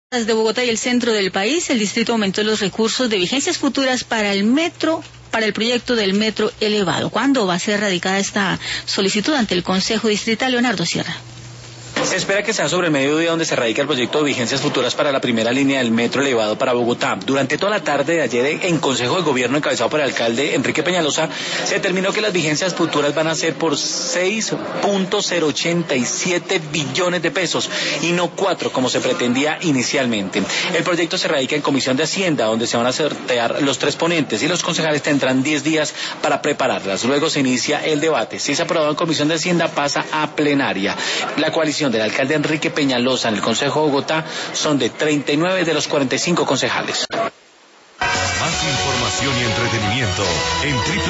De Bogotá y el centro del país, el distrito aumentó los recursos de vigencias futuras para el metro, para el proyecto del metro elevado. ¿Cuándo va a ser radicada esta solicitud ante el Consejo Distrital? Leonardo Sierra. Se espera que sea sobre el mediodía donde se radica el proyecto de vigencias futuras para la primera línea del metro elevado para Bogotá. Durante toda la tarde de ayer, en Consejo de Gobierno encabezado por el alcalde Enrique Peñalosa, se determinó que las vigencias futuras van a ser por 6.087 billones de pesos y no 4 como se pretendía inicialmente. El proyecto se radica en Comisión de Hacienda, donde se van a sortear los 3 ponentes y los concejales tendrán 10 días para prepararlas. Luego se inicia el debate. Si es aprobado en Comisión de Hacienda, pasa a plenaria. La coalición del alcalde Enrique Peñalosa en el Consejo de Bogotá son de 39 de los 45 concejales. Más información y entretenimiento en